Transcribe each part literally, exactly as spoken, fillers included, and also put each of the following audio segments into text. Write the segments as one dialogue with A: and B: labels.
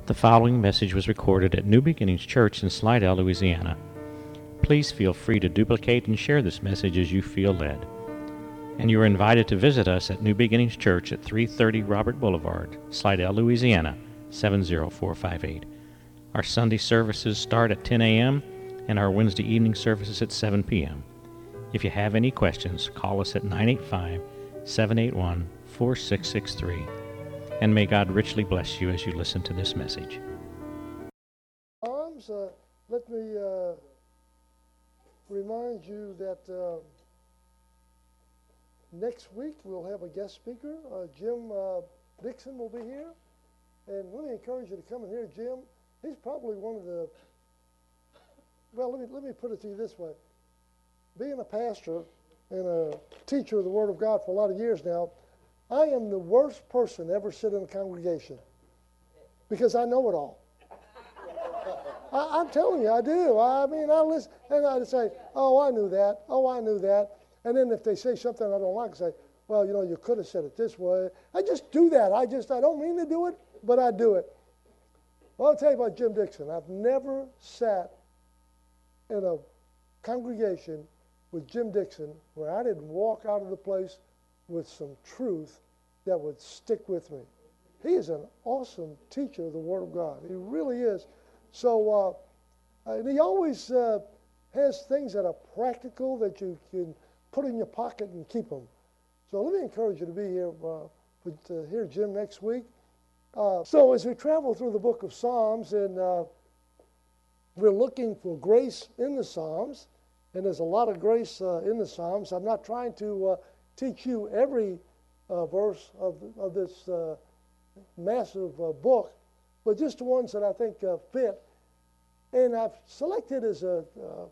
A: The following message was recorded at New Beginnings Church in Slidell, Louisiana. Please feel free to duplicate and share this message as you feel led. And you are invited to visit us at New Beginnings Church at three thirty Robert Boulevard, Slidell, Louisiana, seven zero four five eight. Our Sunday services start at ten a.m. and our Wednesday evening services at seven p.m. If you have any questions, call us at nine eight five, seven eight one, four six six three. And may God richly bless you as you listen to this message.
B: Arms, uh, let me uh, remind you that uh, next week we'll have a guest speaker. Uh, Jim uh, Dixon will be here. And let me encourage you to come and hear Jim. He's probably one of the, well, let me, let me put it to you this way. Being a pastor and a teacher of the Word of God for a lot of years now, I am the worst person to ever sit in a congregation because I know it all. I, I'm telling you, I do. I mean, I listen, and I'd say, oh, I knew that. Oh, I knew that. And then if they say something I don't like, I say, well, you know, you could have said it this way. I just do that. I just, I don't mean to do it, but I do it. Well, I'll tell you about Jim Dixon. I've never sat in a congregation with Jim Dixon where I didn't walk out of the place with some truth that would stick with me. He is an awesome teacher of the Word of God. He really is. So, uh, and he always uh, has things that are practical that you can put in your pocket and keep them. So let me encourage you to be here uh, with, to hear Jim next week. Uh, so as we travel through the book of Psalms, and uh, we're looking for grace in the Psalms, and there's a lot of grace uh, in the Psalms. I'm not trying to uh, teach you every uh, verse of, of this uh, massive uh, book, but just the ones that I think uh, fit. And I've selected as a, uh,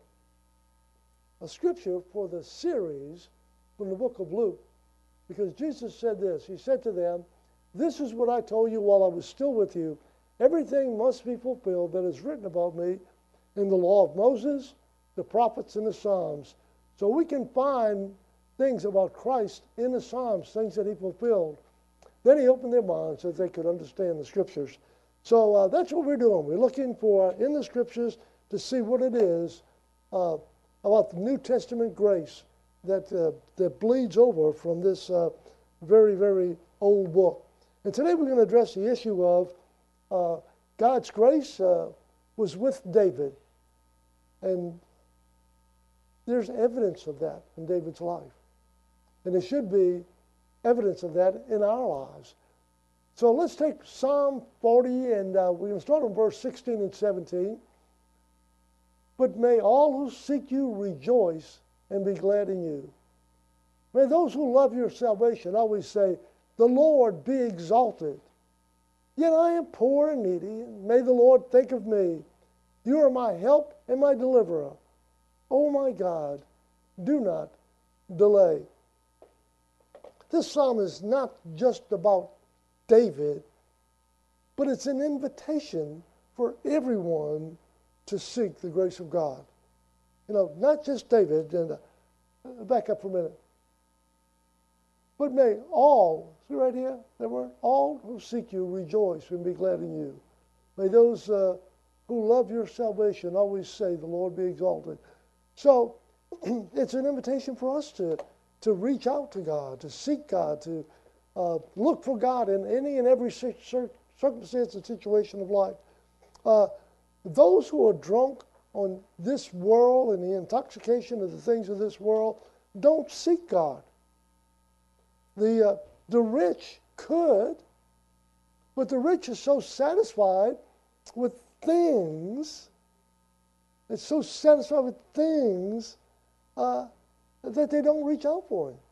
B: a scripture for the series from the book of Luke, because Jesus said this. He said to them, "This is what I told you while I was still with you. Everything must be fulfilled that is written about me in the law of Moses, the prophets, and the Psalms." So we can find things about Christ in the Psalms, things that he fulfilled. Then he opened their minds so that they could understand the Scriptures. So uh, that's what we're doing. We're looking for in the Scriptures to see what it is uh, about the New Testament grace that, uh, that bleeds over from this uh, very, very old book. And today we're going to address the issue of uh, God's grace uh, was with David. And there's evidence of that in David's life. And there should be evidence of that in our lives. So let's take Psalm forty, and uh, we're going to start on verse sixteen and seventeen. "But may all who seek you rejoice and be glad in you. May those who love your salvation always say, 'The Lord be exalted.' Yet I am poor and needy, and may the Lord think of me. You are my help and my deliverer. Oh my God, do not delay." This psalm is not just about David, but it's an invitation for everyone to seek the grace of God. You know, not just David, and uh, back up for a minute. But may all, see right here, that word, all who seek you rejoice and be glad in you. May those uh, who love your salvation always say, "The Lord be exalted." So it's an invitation for us to, to reach out to God, to seek God, to uh, look for God in any and every circumstance and situation of life. Uh, those who are drunk on this world and the intoxication of the things of this world don't seek God. The, uh, the rich could, but the rich is so satisfied with things, it's so satisfied with things uh, that they don't reach out for Him.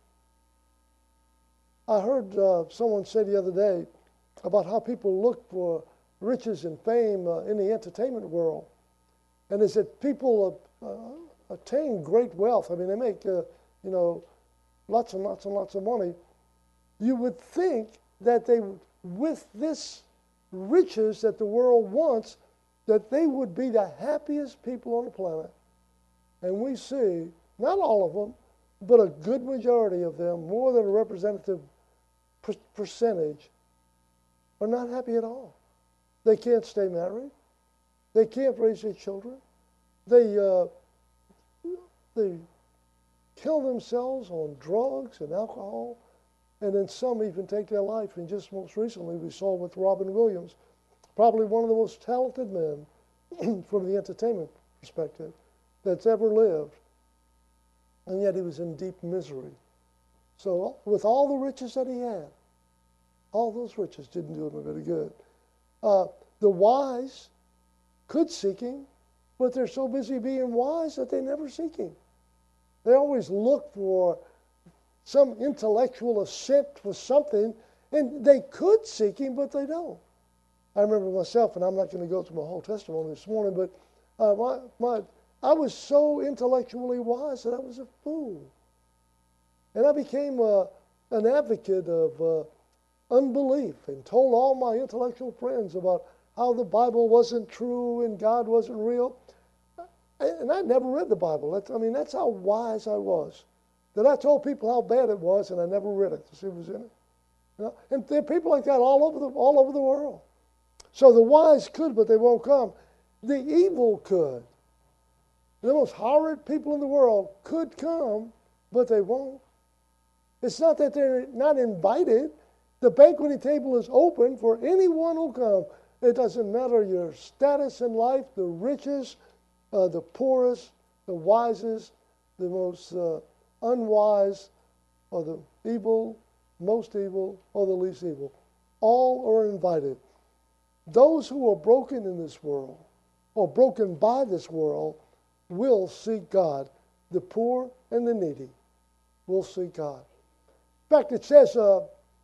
B: I heard uh, someone say the other day about how people look for riches and fame uh, in the entertainment world. And they said people uh, uh, attain great wealth. I mean, they make, uh, you know, lots and lots and lots of money. You would think that they, with this riches that the world wants, that they would be the happiest people on the planet. And we see, not all of them, but a good majority of them, more than a representative per- percentage, are not happy at all. They can't stay married. They can't raise their children. They, uh, they kill themselves on drugs and alcohol, and then some even take their life. And just most recently, we saw with Robin Williams, probably one of the most talented men from the entertainment perspective that's ever lived, and yet he was in deep misery. So with all the riches that he had, all those riches didn't do him a bit of good. Uh, the wise could seek him, but they're so busy being wise that they never seek him. They always look for some intellectual assent for something, and they could seek him, but they don't. I remember myself, and I'm not going to go through my whole testimony this morning, but uh, my, my, I was so intellectually wise that I was a fool. And I became uh, an advocate of uh, unbelief and told all my intellectual friends about how the Bible wasn't true and God wasn't real. And I never read the Bible. That's, I mean, that's how wise I was. That I told people how bad it was, and I never read it to see what was in it. You know? And there are people like that all over the all over the world. So the wise could, but they won't come. The evil could. The most horrid people in the world could come, but they won't. It's not that they're not invited. The banqueting table is open for anyone who'll come. It doesn't matter your status in life, the richest, uh, the poorest, the wisest, the most uh, unwise, or the evil, most evil, or the least evil. All are invited. Those who are broken in this world, or broken by this world, will seek God. The poor and the needy will seek God. In fact, it says, uh,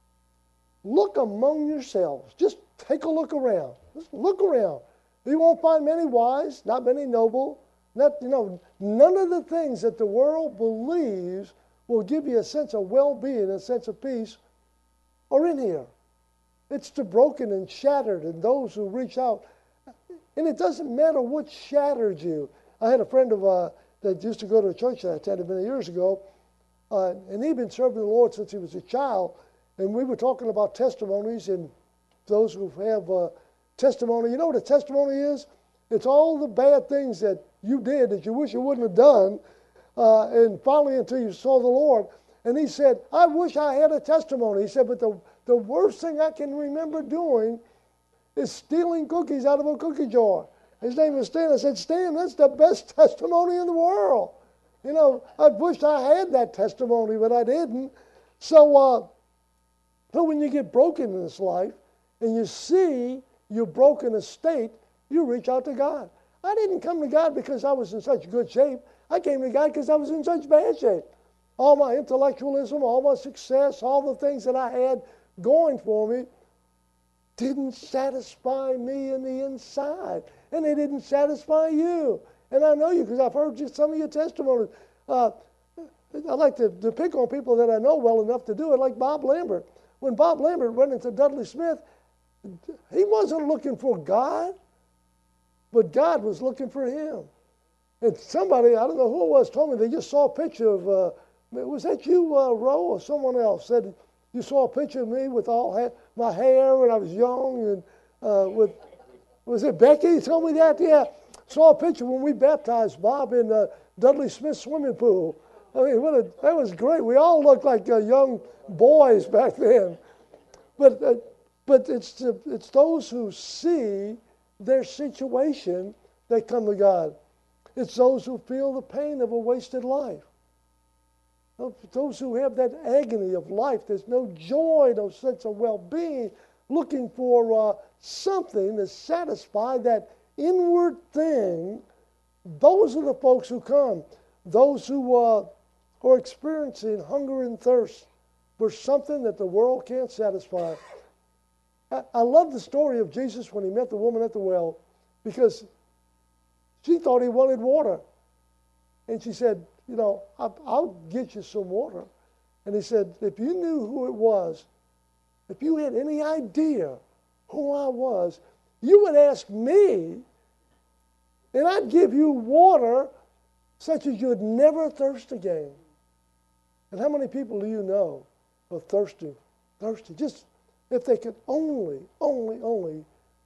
B: look among yourselves. Just take a look around. Just look around. You won't find many wise, not many noble, not, you know, none of the things that the world believes will give you a sense of well-being, a sense of peace, are in here. It's the broken and shattered and those who reach out. And it doesn't matter what shattered you. I had a friend of uh, that used to go to a church that I attended many years ago, uh, and he'd been serving the Lord since he was a child. And we were talking about testimonies and those who have uh, testimony. You know what a testimony is? It's all the bad things that you did that you wish you wouldn't have done, uh, and finally until you saw the Lord. And he said, I wish I had a testimony. He said, but the, the worst thing I can remember doing is stealing cookies out of a cookie jar. His name was Stan. I said, Stan, that's the best testimony in the world. You know, I wished I had that testimony, but I didn't. So, uh, so when you get broken in this life and you see your broken estate, you reach out to God. I didn't come to God because I was in such good shape. I came to God because I was in such bad shape. All my intellectualism, all my success, all the things that I had going for me didn't satisfy me in the inside. And they didn't satisfy you. And I know you because I've heard just some of your testimonies. Uh, I like to, to pick on people that I know well enough to do it, like Bob Lambert. When Bob Lambert went into Dudley Smith, he wasn't looking for God, but God was looking for him. And somebody, I don't know who it was, told me they just saw a picture of, uh, was that you, uh, Roe, or someone else? Said, you saw a picture of me with all ha- my hair when I was young, and uh, with, was it Becky? He told me that? Yeah. Saw a picture when we baptized Bob in uh, Dudley Smith swimming pool. I mean, what a, that was great. We all looked like uh, young boys back then. But uh, but it's the, it's those who see their situation that come to God. It's those who feel the pain of a wasted life. Those who have that agony of life. There's no joy, no sense of well-being, looking for uh, something to satisfy that inward thing. Those are the folks who come. Those who uh, are experiencing hunger and thirst for something that the world can't satisfy. I, I love the story of Jesus when he met the woman at the well, because she thought he wanted water. And she said, you know, I'll, I'll get you some water. And he said, if you knew who it was, if you had any idea who I was, you would ask me, and I'd give you water such as you'd never thirst again. And how many people do you know are thirsty, thirsty? Just if they could only, only, only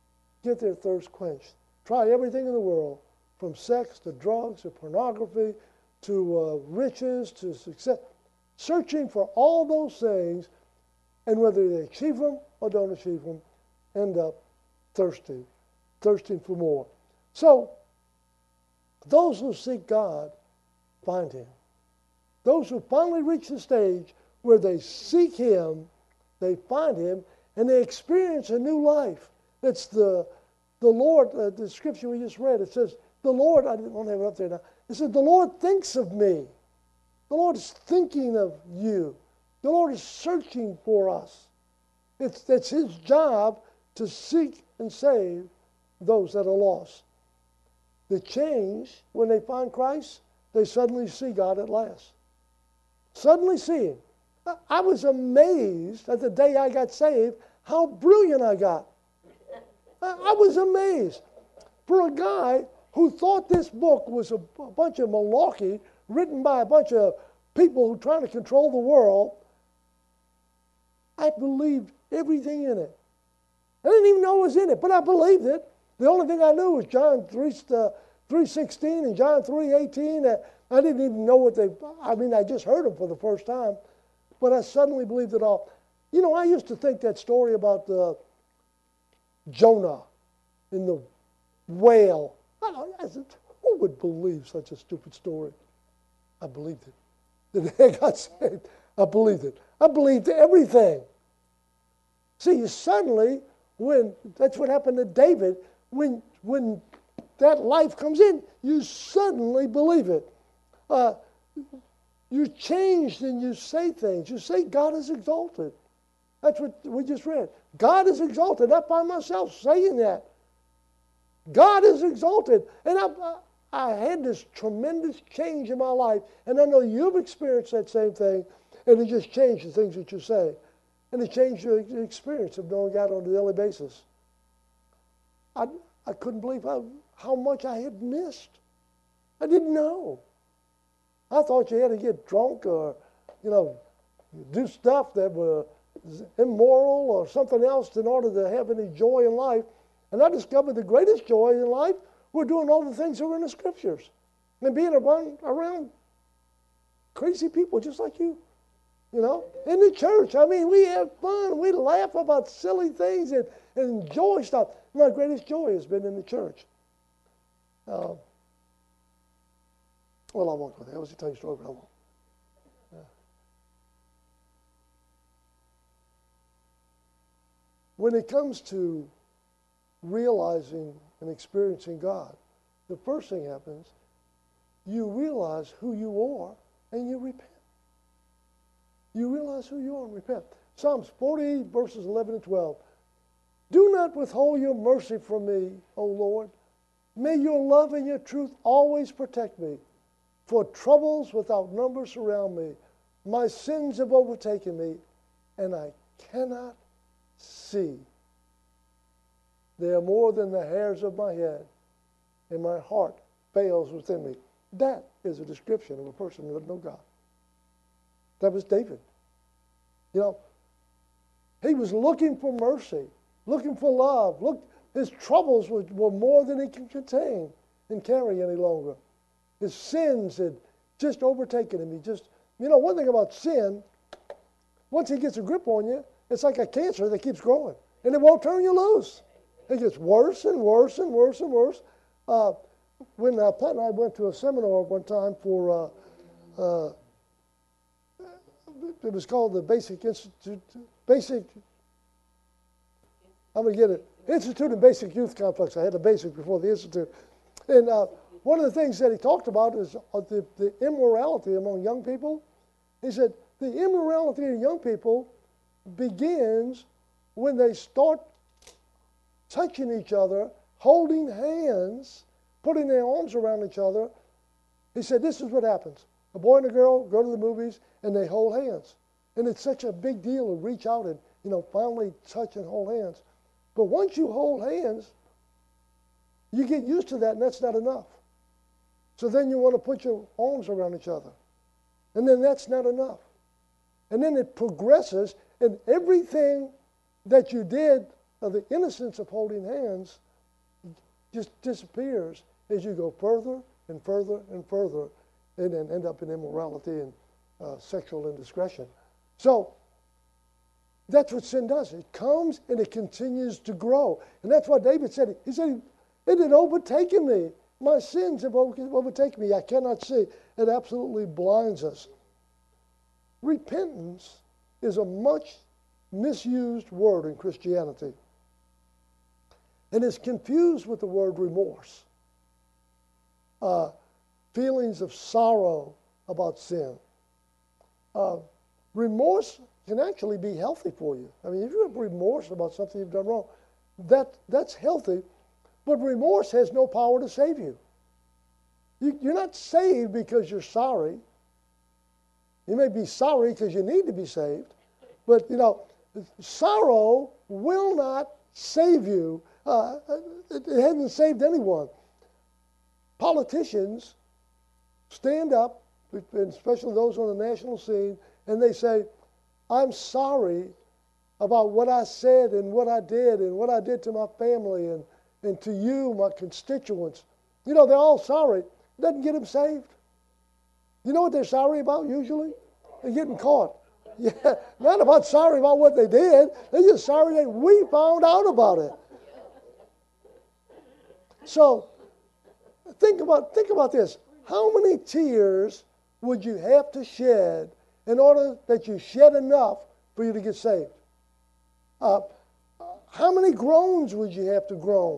B: get their thirst quenched. Try everything in the world, from sex to drugs to pornography to uh, riches to success, searching for all those things, and whether they achieve them or don't achieve them, end up thirsty, thirsting for more. So, those who seek God find Him. Those who finally reach the stage where they seek Him, they find Him, and they experience a new life. It's the, the Lord, uh, the scripture we just read, it says, the Lord, I don't have it up there now, it says, the Lord thinks of me. The Lord is thinking of you. The Lord is searching for us. It's, it's His job to seek and save those that are lost. The change, when they find Christ, they suddenly see God at last. Suddenly see Him. I was amazed at the day I got saved how brilliant I got. I was amazed. For a guy who thought this book was a, a bunch of malarkey written by a bunch of people who are trying to control the world, I believed everything in it. I didn't even know it was in it, but I believed it. The only thing I knew was John three sixteen and John three eighteen. I didn't even know what they, I mean, I just heard them for the first time, but I suddenly believed it all. You know, I used to think that story about the Jonah in the whale. I don't, I said, who would believe such a stupid story? I believed it. The day I got saved, I believed it. I believed everything. See, suddenly, when, that's what happened to David, when, when that life comes in, you suddenly believe it. Uh, you're changed and you say things. You say, God is exalted. That's what we just read. God is exalted. I find myself saying that. God is exalted. And I, I had this tremendous change in my life. And I know you've experienced that same thing. And it just changed the things that you say. And it changed your experience of knowing God on a daily basis. I, I couldn't believe how, how much I had missed. I didn't know. I thought you had to get drunk or, you know, do stuff that were immoral or something else in order to have any joy in life. And I discovered the greatest joy in life were doing all the things that were in the Scriptures and being around, around crazy people just like you. You know, in the church, I mean, we have fun. We laugh about silly things and, and enjoy stuff. My greatest joy has been in the church. Uh, well, I won't go there. I was going to tell you a story, but I won't. Uh, when it comes to realizing and experiencing God, the first thing happens, you realize who you are and you repent. You realize who you are and repent. Psalms forty, verses eleven and twelve. Do not withhold your mercy from me, O Lord. May your love and your truth always protect me. For troubles without number surround me. My sins have overtaken me, and I cannot see. They are more than the hairs of my head, and my heart fails within me. That is a description of a person who doesn't know God. That was David. You know, he was looking for mercy, looking for love. Look, his troubles were, were more than he could contain and carry any longer. His sins had just overtaken him. He just, you know, one thing about sin, once he gets a grip on you, it's like a cancer that keeps growing, and it won't turn you loose. It gets worse and worse and worse and worse. Uh, when uh, Pat and I went to a seminar one time for, uh, uh, it was called the Basic Institute, Basic, I'm going to get it, Institute and Basic Youth Complex. I had the basic before the Institute. And uh, one of the things that he talked about is uh, the, the immorality among young people. He said, the immorality of young people begins when they start touching each other, holding hands, putting their arms around each other. He said, this is what happens. A boy and a girl go to the movies and they hold hands. And it's such a big deal to reach out and, you know, finally touch and hold hands. But once you hold hands, you get used to that and that's not enough. So then you want to put your arms around each other. And then that's not enough. And then it progresses and everything that you did of the innocence of holding hands just disappears as you go further and further and further and then end up in immorality and uh, sexual indiscretion. So that's what sin does. It comes and it continues to grow. And that's what David said. He said, it had overtaken me. My sins have overtaken me. I cannot see. It absolutely blinds us. Repentance is a much misused word in Christianity. And is confused with the word remorse. Uh, feelings of sorrow about sin. Uh, remorse can actually be healthy for you. I mean, if you have remorse about something you've done wrong, that, that's healthy, but remorse has no power to save you. you. You're not saved because you're sorry. You may be sorry because you need to be saved, but, you know, sorrow will not save you. Uh, it, it hasn't saved anyone. Politicians stand up, especially those on the national scene, and they say, I'm sorry about what I said and what I did and what I did to my family and, and to you, my constituents. You know, they're all sorry. It doesn't get them saved. You know what they're sorry about usually? They're getting caught. Yeah, not about sorry about what they did. They're just sorry that we found out about it. So, think about, think about this. How many tears would you have to shed in order that you shed enough for you to get saved? Uh, how many groans would you have to groan?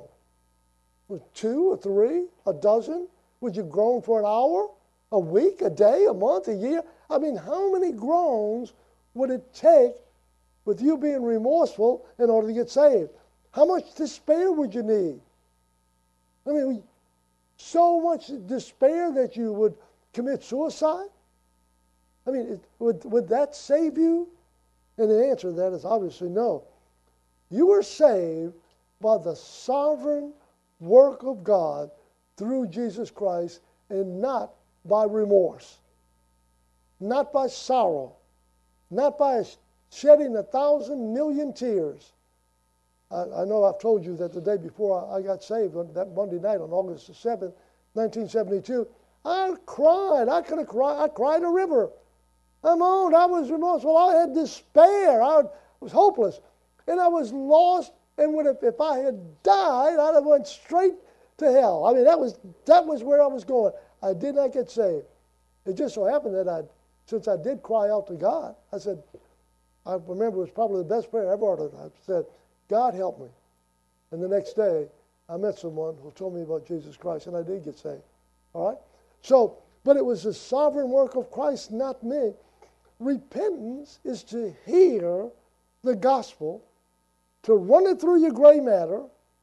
B: Two or three? A dozen? Would you groan for an hour? A week? A day? A month? A year? I mean, how many groans would it take with you being remorseful in order to get saved? How much despair would you need? I mean, so much despair that you would commit suicide? I mean, it, would, would that save you? And the answer to that is obviously no. You were saved by the sovereign work of God through Jesus Christ and not by remorse, not by sorrow, not by shedding a thousand million tears. I, I know I've told you that the day before I, I got saved, that Monday night on August the seventh, nineteen seventy-two, I cried. I could have cried. I cried a river. I moaned. I was remorseful. I had despair. I was hopeless. And I was lost. And would have, if I had died, I'd have went straight to hell. I mean, that was, that was where I was going. I did not get saved. It just so happened that I, since I did cry out to God, I said, I remember it was probably the best prayer I ever uttered. I said, God help me. And the next day, I met someone who told me about Jesus Christ, and I did get saved. All right? So, but it was the sovereign work of Christ, not me. Repentance is to hear the gospel, to run it through your gray matter,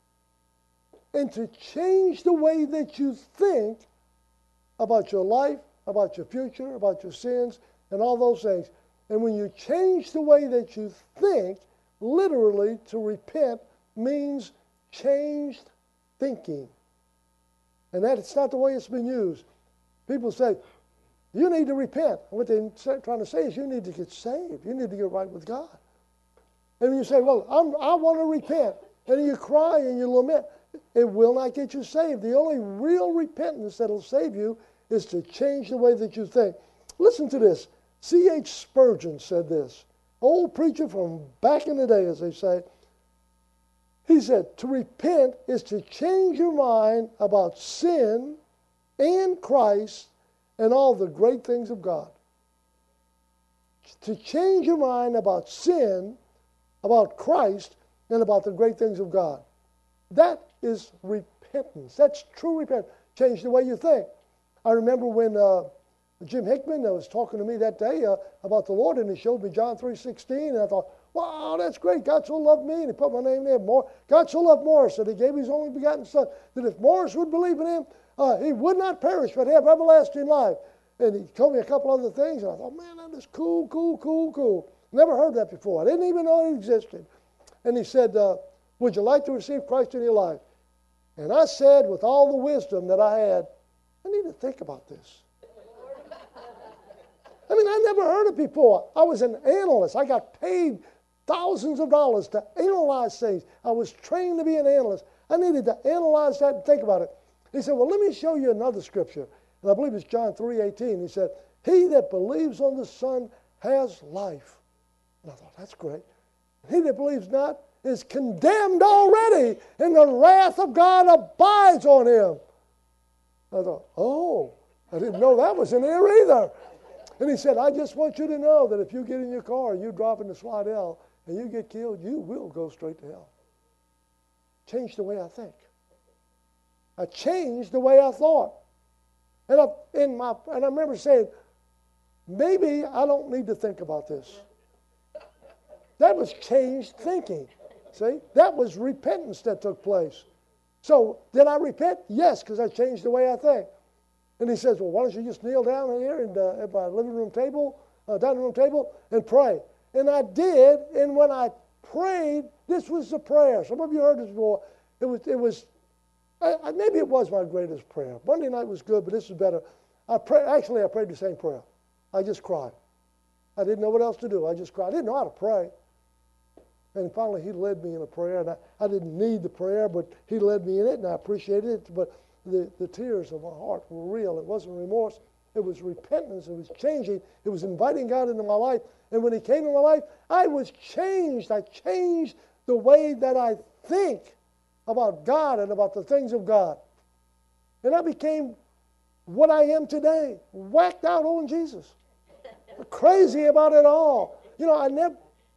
B: and to change the way that you think about your life, about your future, about your sins, and all those things. And when you change the way that you think, literally to repent means changed thinking. And that's not the way it's been used. People say, you need to repent. What they're trying to say is you need to get saved. You need to get right with God. And when you say, well, I'm, I want to repent, and you cry and you lament, it will not get you saved. The only real repentance that will save you is to change the way that you think. Listen to this. C H Spurgeon said this. Old preacher from back in the day, as they say. He said, to repent is to change your mind about sin and Christ and all the great things of God. To change your mind about sin, about Christ, and about the great things of God. That is repentance. That's true repentance. Change the way you think. I remember when uh, Jim Hickman was talking to me that day uh, about the Lord, and he showed me John three sixteen, and I thought, wow, that's great. God so loved me, and he put my name there. More, God so loved Morris that he gave his only begotten Son, that if Morris would believe in him, uh, he would not perish, but have everlasting life. And he told me a couple other things, and I thought, man, that is cool, cool, cool, cool. Never heard that before. I didn't even know it existed. And he said, uh, would you like to receive Christ in your life? And I said, with all the wisdom that I had, I need to think about this. I mean, I never heard it before. I was an analyst. I got paid thousands of dollars to analyze things. I was trained to be an analyst. I needed to analyze that and think about it. He said, well, let me show you another scripture. And I believe it's John three eighteen. He said, he that believes on the Son has life. And I thought, that's great. He that believes not is condemned already, and the wrath of God abides on him. I thought, oh, I didn't know that was in here either. And he said, I just want you to know that if you get in your car and you drop into Slidell and you get killed, you will go straight to hell. Changed the way I think. I changed the way I thought. And I, in my, and I remember saying, maybe I don't need to think about this. That was changed thinking. See? That was repentance that took place. So, did I repent? Yes, because I changed the way I think. And he says, well, why don't you just kneel down here and, uh, at my living room table, uh, dining room table, and pray. And I did, and when I prayed, this was the prayer. Some of you heard this before. It was, it was I, I, maybe it was my greatest prayer. Monday night was good, but this is better. I pray, actually, I prayed the same prayer. I just cried. I didn't know what else to do. I just cried. I didn't know how to pray. And finally, he led me in a prayer, and I, I didn't need the prayer, but he led me in it, and I appreciated it. But the, the tears of my heart were real. It wasn't remorse. It was repentance. It was changing. It was inviting God into my life. And when he came into my life, I was changed. I changed the way that I think about God and about the things of God. And I became what I am today, whacked out on Jesus. Crazy about it all. You know, I never...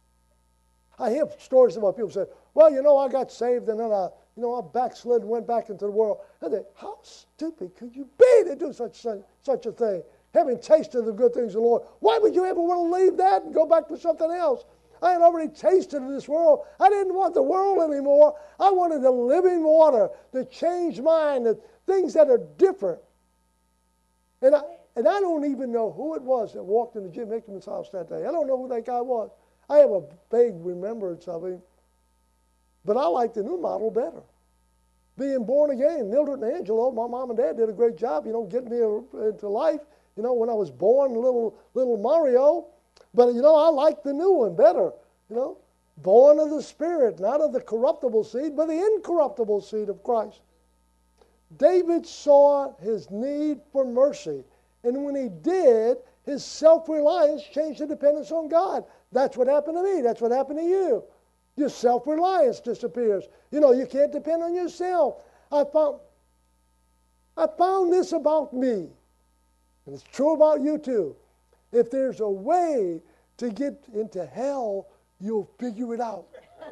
B: I hear stories about people say, well, you know, I got saved and then I, you know, I backslid and went back into the world. I think, how stupid could you be to do such, such a thing? Having tasted the good things of the Lord. Why would you ever want to leave that and go back to something else? I had already tasted of this world. I didn't want the world anymore. I wanted the living water, the changed mind, the things that are different. And I, and I don't even know who it was that walked into Jim Hickman's house that day. I don't know who that guy was. I have a vague remembrance of him, but I like the new model better. Being born again, Mildred and Angelo, my mom and dad did a great job, you know, getting me into life, you know, when I was born, little little Mario. But, you know, I like the new one better, you know. Born of the Spirit, not of the corruptible seed, but the incorruptible seed of Christ. David saw his need for mercy, and when he did, his self-reliance changed to dependence on God. That's what happened to me. That's what happened to you. Your self-reliance disappears. You know, you can't depend on yourself. I found, I found this about me, and it's true about you too. If there's a way to get into hell, you'll figure it out.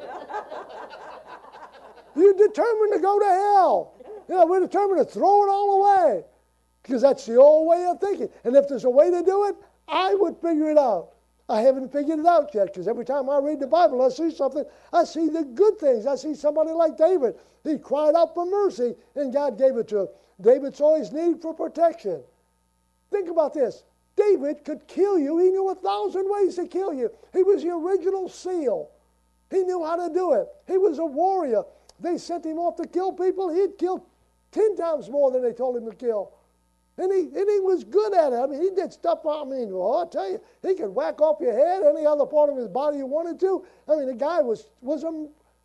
B: You're determined to go to hell. You know, we're determined to throw it all away because that's the old way of thinking. And if there's a way to do it, I would figure it out. I haven't figured it out yet because every time I read the Bible, I see something. I see the good things. I see somebody like David. He cried out for mercy, and God gave it to him. David saw his need for protection. Think about this. David could kill you. He knew a thousand ways to kill you. He was the original SEAL. He knew how to do it. He was a warrior. They sent him off to kill people. He'd kill ten times more than they told him to kill. And he, and he was good at it. I mean, he did stuff, I mean, well, I'll tell you, he could whack off your head, any other part of his body you wanted to. I mean, the guy was, was a,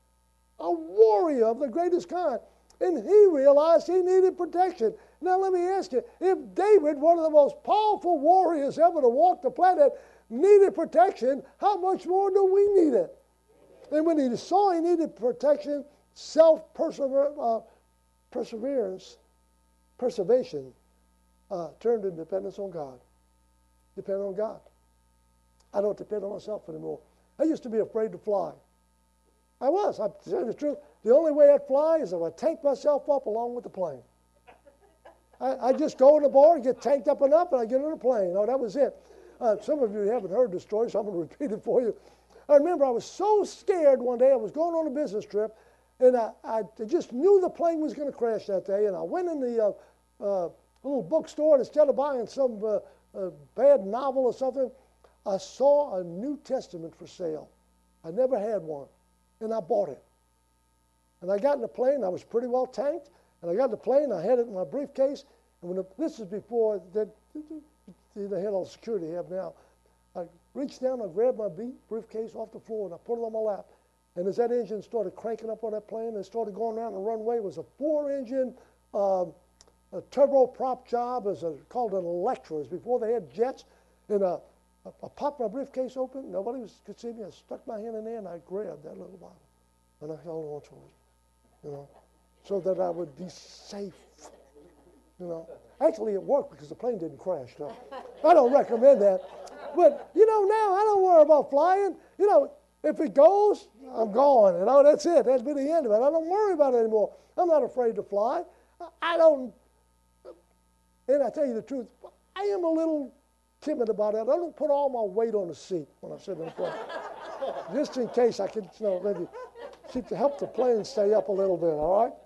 B: a warrior of the greatest kind. And he realized he needed protection. Now, let me ask you, if David, one of the most powerful warriors ever to walk the planet, needed protection, how much more do we need it? And when he saw he needed protection, self-perseverance, uh, perseverance, preservation, Uh, turned to dependence on God. Depend on God. I don't depend on myself anymore. I used to be afraid to fly. I was. I'm telling you the truth. The only way I'd fly is if I tanked myself up along with the plane. I, I just go in the bar and get tanked up enough, and I get on a plane. Oh, that was it. Uh, some of you haven't heard the story, so I'm going to repeat it for you. I remember I was so scared one day. I was going on a business trip, and I, I just knew the plane was going to crash that day, and I went in the uh, uh, a little bookstore, and instead of buying some uh, uh, bad novel or something, I saw a New Testament for sale. I never had one, and I bought it. And I got in the plane. I was pretty well tanked, and I got in the plane. I had it in my briefcase, and when the, this is before that they had all the security they have now. I reached down, I grabbed my briefcase off the floor, and I put it on my lap. And as that engine started cranking up on that plane and started going around the runway, it was a four-engine um, a turboprop job. It was a, called an Electra. It was before they had jets. And uh, I, I popped my briefcase open. Nobody was, could see me. I stuck my hand in there, and I grabbed that little Bible. And I held on to it, you know, so that I would be safe, you know. Actually, it worked because the plane didn't crash, though. I don't recommend that. But, you know, now I don't worry about flying. You know, if it goes, I'm gone. You know, that's it. That's been the end of it. I don't worry about it anymore. I'm not afraid to fly. I don't, and I tell you the truth, I am a little timid about it. I don't put all my weight on the seat when I sit in the plane. Just in case I could, you know, maybe keep to help the plane stay up a little bit, all right?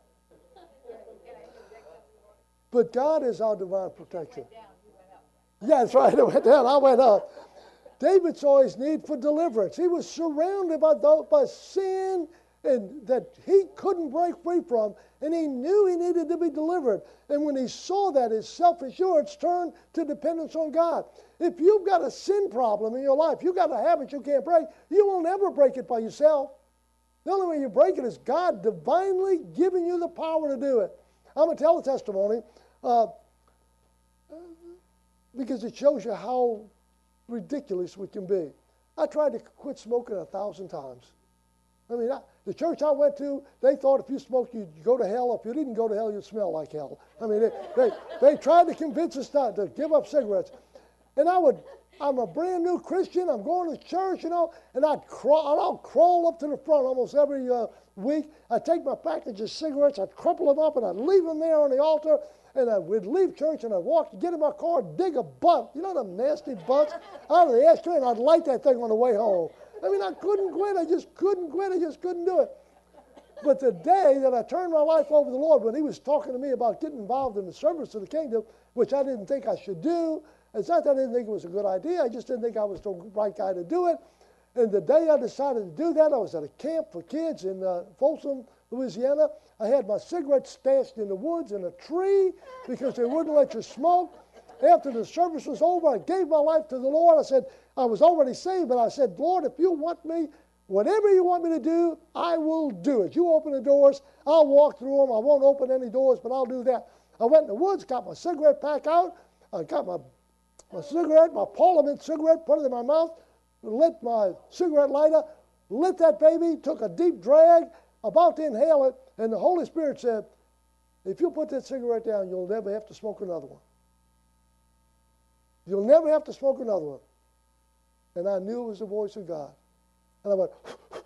B: But God is our divine protector. Yeah, that's right. It went down. I went up. David saw his need for deliverance. He was surrounded by, by sin and that he couldn't break free from, and he knew he needed to be delivered. And when he saw that, his self-assurance turned to dependence on God. If you've got a sin problem in your life, you've got a habit you can't break, you will never break it by yourself. The only way you break it is God divinely giving you the power to do it. I'm going to tell a testimony uh, because it shows you how ridiculous we can be. I tried to quit smoking a thousand times. I mean, I, the church I went to, they thought if you smoked, you'd go to hell. If you didn't go to hell, you'd smell like hell. I mean, they, they, they tried to convince us not to give up cigarettes. And I would, I'm a brand new Christian. I'm going to church, you know, and I'd crawl, I'd crawl up to the front almost every uh, week. I'd take my package of cigarettes, I'd crumple them up, and I'd leave them there on the altar. And I would leave church, and I'd walk, get in my car, dig a butt. You know them nasty butts out of the ashtray, and I'd light that thing on the way home. I mean, I couldn't quit. I just couldn't quit. I just couldn't do it. But the day that I turned my life over to the Lord, when he was talking to me about getting involved in the service of the kingdom, which I didn't think I should do, it's not that I didn't think it was a good idea. I just didn't think I was the right guy to do it. And the day I decided to do that, I was at a camp for kids in uh, Folsom, Louisiana. I had my cigarettes stashed in the woods in a tree because they wouldn't let you smoke. After the service was over, I gave my life to the Lord. I said, I was already saved, but I said, Lord, if you want me, whatever you want me to do, I will do it. You open the doors, I'll walk through them. I won't open any doors, but I'll do that. I went in the woods, got my cigarette pack out. I got my, my cigarette, my Parliament cigarette, put it in my mouth, lit my cigarette lighter, lit that baby, took a deep drag, about to inhale it, and the Holy Spirit said, if you put that cigarette down, you'll never have to smoke another one. You'll never have to smoke another one. And I knew it was the voice of God. And I went,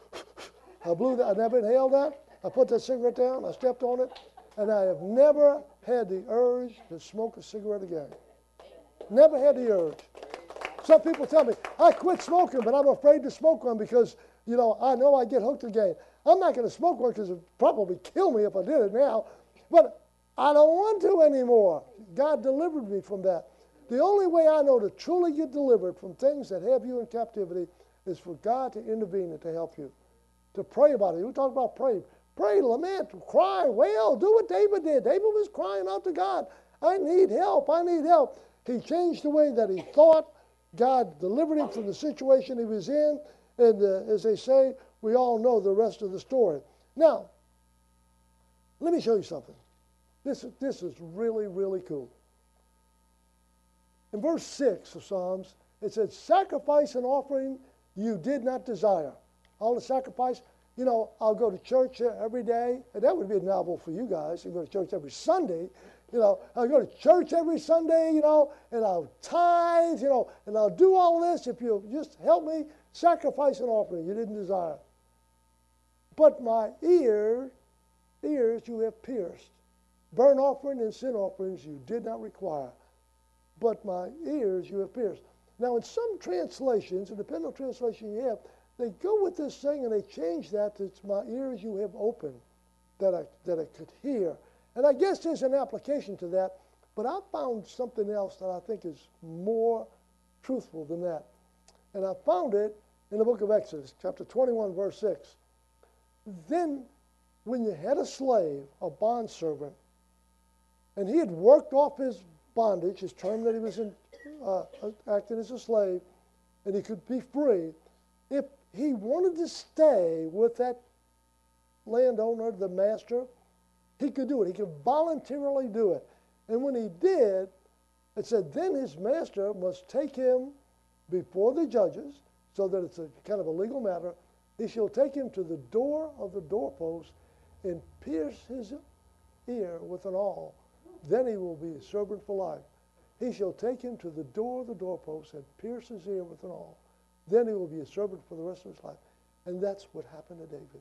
B: I blew that, I never inhaled that. I put that cigarette down, I stepped on it, and I have never had the urge to smoke a cigarette again. Never had the urge. Some people tell me, I quit smoking, but I'm afraid to smoke one because, you know, I know I get hooked again. I'm not going to smoke one because it would probably kill me if I did it now. But I don't want to anymore. God delivered me from that. The only way I know to truly get delivered from things that have you in captivity is for God to intervene and to help you. To pray about it. We talk about pray. Pray, lament, cry, wail. Do what David did. David was crying out to God. I need help. I need help. He changed the way that he thought. God delivered him from the situation he was in. And uh, as they say, we all know the rest of the story. Now, let me show you something. This, this is really, really cool. In verse six of Psalms, it says, sacrifice and offering you did not desire. All the sacrifice, you know, I'll go to church every day. And that would be a novel for you guys. You go to church every Sunday. You know, I'll go to church every Sunday, you know, and I'll tithe, you know, and I'll do all this if you just help me. Sacrifice and offering you didn't desire. But my ear, ears you have pierced. Burnt offering and sin offerings you did not require. But my ears you have pierced. Now, in some translations, and depending on translation you have, they go with this thing and they change that to it's my ears you have opened, that I, that I could hear. And I guess there's an application to that, but I found something else that I think is more truthful than that. And I found it in the book of Exodus, chapter twenty-one, verse six. Then, when you had a slave, a bondservant, and he had worked off his bondage, his term that he was in, uh, acting as a slave, and he could be free, if he wanted to stay with that landowner, the master, he could do it. He could voluntarily do it. And when he did, it said, then his master must take him before the judges, so that it's a kind of a legal matter. He shall take him to the door of the doorpost and pierce his ear with an awl. Then he will be a servant for life. He shall take him to the door of the doorpost and pierce his ear with an awl. Then he will be a servant for the rest of his life. And that's what happened to David.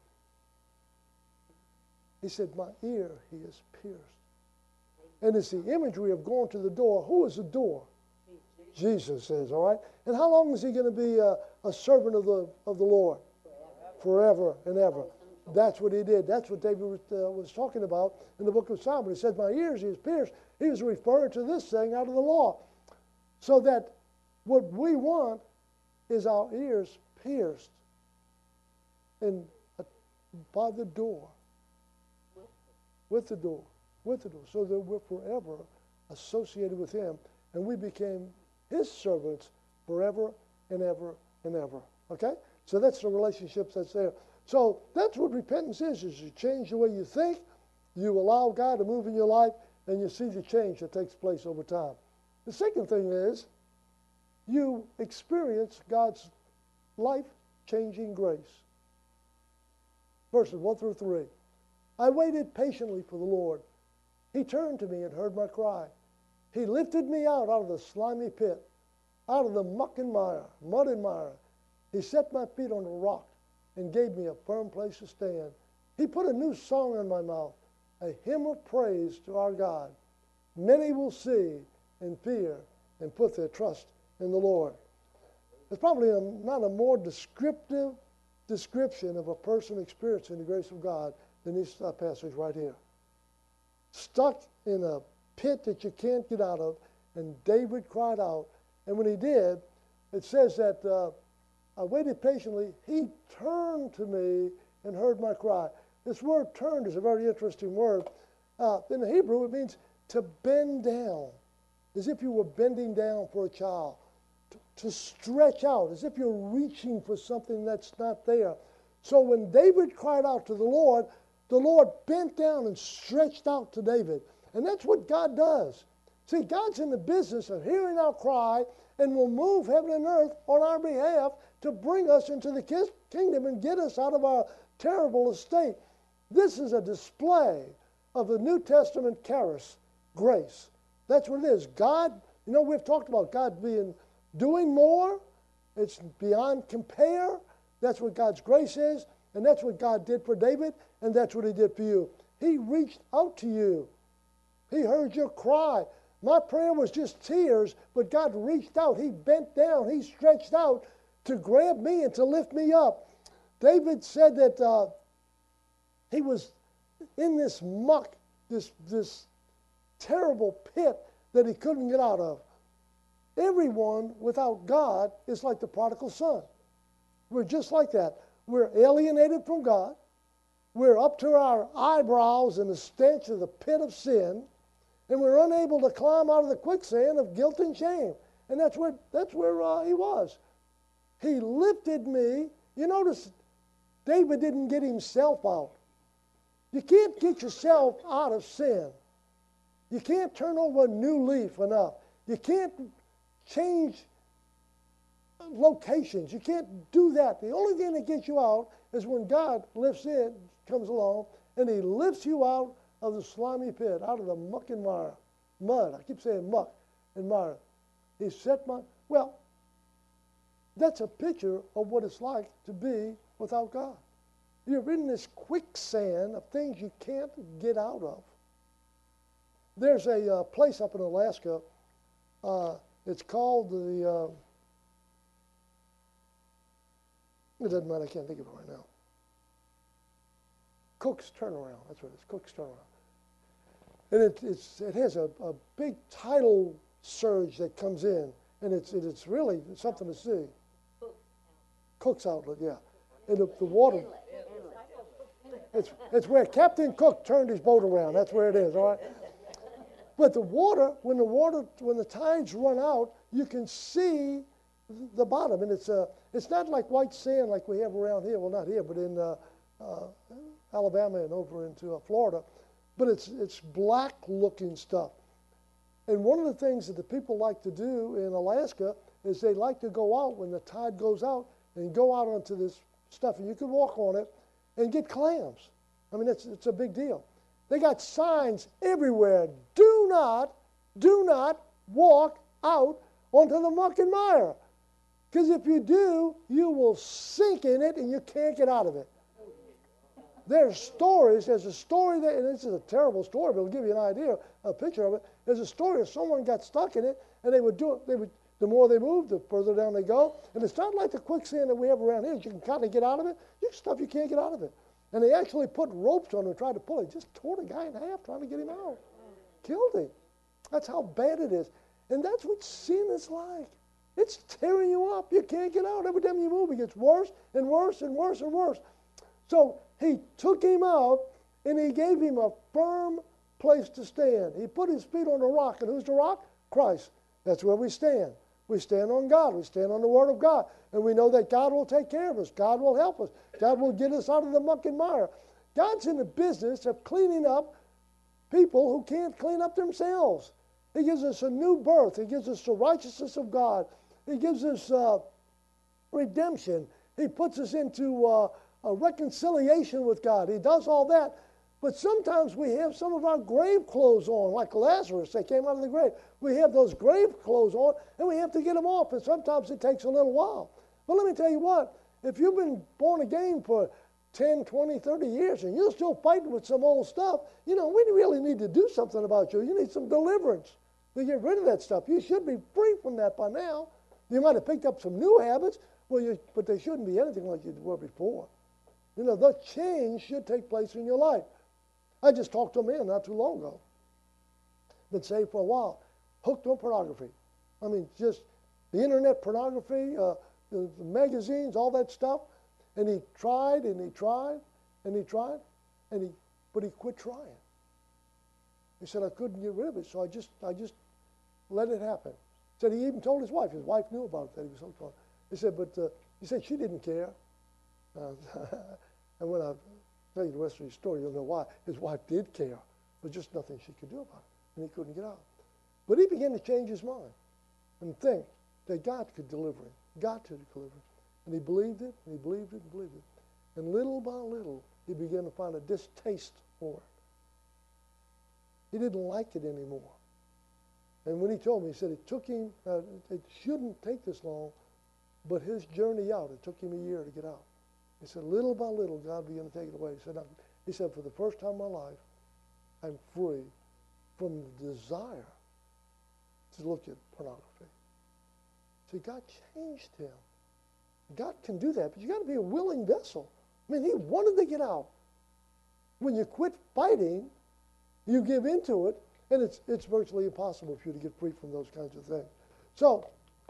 B: He said, my ear he has pierced. And it's the imagery of going to the door. Who is the door? Jesus is, all right? And how long is he going to be a, a servant of the, of the Lord? Forever and ever. That's what he did. That's what David was, uh, was talking about in the book of Psalms. He said, my ears he has pierced. He was referring to this thing out of the law. So that what we want is our ears pierced and uh, by the door. With the door. With the door. So that we're forever associated with him. And we became his servants forever and ever and ever. Okay? So that's the relationships that's there. So that's what repentance is, is you change the way you think, you allow God to move in your life, and you see the change that takes place over time. The second thing is you experience God's life-changing grace. Verses one through three. I waited patiently for the Lord. He turned to me and heard my cry. He lifted me out, out of the slimy pit, out of the muck and mire, mud and mire. He set my feet on a rock and gave me a firm place to stand. He put a new song in my mouth, a hymn of praise to our God. Many will see and fear and put their trust in the Lord. There's probably a, not a more descriptive description of a person experiencing the grace of God than this uh, passage right here. Stuck in a pit that you can't get out of, and David cried out. And when he did, it says that uh, I waited patiently. He turned to me and heard my cry. This word turned is a very interesting word. Uh, in the Hebrew, it means to bend down, as if you were bending down for a child. To, to stretch out, as if you're reaching for something that's not there. So when David cried out to the Lord, the Lord bent down and stretched out to David. And that's what God does. See, God's in the business of hearing our cry and will move heaven and earth on our behalf to bring us into the kingdom and get us out of our terrible estate. This is a display of the New Testament charis, grace. That's what it is. God, you know, we've talked about God being, doing more. It's beyond compare. That's what God's grace is. And that's what God did for David, and that's what he did for you. He reached out to you. He heard your cry. My prayer was just tears, but God reached out. He bent down. He stretched out to grab me and to lift me up. David said that uh, he was in this muck, this, this terrible pit that he couldn't get out of. Everyone without God is like the prodigal son. We're just like that. We're alienated from God. We're up to our eyebrows in the stench of the pit of sin. And we're unable to climb out of the quicksand of guilt and shame. And that's where, that's where uh, he was. He lifted me. You notice David didn't get himself out. You can't get yourself out of sin. You can't turn over a new leaf enough. You can't change locations. You can't do that. The only thing that gets you out is when God lifts in, comes along, and he lifts you out of the slimy pit, out of the muck and mire. Mud. I keep saying muck and mire. He set my, well, that's a picture of what it's like to be without God. You're in this quicksand of things you can't get out of. There's a uh, place up in Alaska. Uh, it's called the, uh, it doesn't matter, I can't think of it right now. Cook's Turnaround, that's what it is, Cook's Turnaround. And it, it's, it has a, a big tidal surge that comes in, and it's, it, it's really something to see. Cook's Outlet, yeah. And the, the water, it's, it's where Captain Cook turned his boat around, that's where it is, all right? But the water, when the water, when the tides run out, you can see the bottom, and it's uh, it's not like white sand like we have around here. Well, not here, but in uh, uh, Alabama and over into uh, Florida. But it's it's black-looking stuff. And one of the things that the people like to do in Alaska is they like to go out when the tide goes out and go out onto this stuff, and you can walk on it and get clams. I mean, it's it's a big deal. They got signs everywhere. Do not, do not walk out onto the muck and mire. Because if you do, you will sink in it and you can't get out of it. There's stories. There's a story that, and this is a terrible story, but it'll give you an idea, a picture of it. There's a story of someone got stuck in it, and they would do it. They would. The more they move, the further down they go. And it's not like the quicksand that we have around here. You can kind of get out of it. You stuff you can't get out of it. And they actually put ropes on him and tried to pull it. Just tore the guy in half trying to get him out. Killed him. That's how bad it is. And that's what sin is like. It's tearing you up. You can't get out. Every time you move, it gets worse and worse and worse and worse. So he took him out, and he gave him a firm place to stand. He put his feet on the rock. And who's the rock? Christ. That's where we stand. We stand on God. We stand on the Word of God. And we know that God will take care of us. God will help us. God will get us out of the muck and mire. God's in the business of cleaning up people who can't clean up themselves. He gives us a new birth. He gives us the righteousness of God. He gives us uh, redemption. He puts us into uh, a reconciliation with God. He does all that. But sometimes we have some of our grave clothes on, like Lazarus. They came out of the grave. We have those grave clothes on, and we have to get them off. And sometimes it takes a little while. But let me tell you what. If you've been born again for ten, twenty, thirty years, and you're still fighting with some old stuff, you know, we really need to do something about you. You need some deliverance to get rid of that stuff. You should be free from that by now. You might have picked up some new habits, well, you, but they shouldn't be anything like you were before. You know, the change should take place in your life. I just talked to a man not too long ago. Been saved for a while. Hooked on pornography. I mean, just the internet pornography, uh, the, the magazines, all that stuff. And he tried and he tried and he tried, and he, but he quit trying. He said, I couldn't get rid of it, so I just, I just let it happen. He said he even told his wife. His wife knew about it, that he was hooked on. He said, but uh, he said she didn't care. Uh, and when I tell you the rest of the story, you'll know why. His wife did care, but just nothing she could do about it, and he couldn't get out. But he began to change his mind and think that God could deliver him. God could deliver him. And he believed it, and he believed it, and believed it. And little by little, he began to find a distaste for it. He didn't like it anymore. And when he told me, he said it took him, uh, it shouldn't take this long, but his journey out, it took him a year to get out. He said, little by little, God began to take it away. He said, he said, for the first time in my life, I'm free from the desire to look at pornography. See, God changed him. God can do that, but you got to be a willing vessel. I mean, he wanted to get out. When you quit fighting, you give into it, and it's it's virtually impossible for you to get free from those kinds of things. So,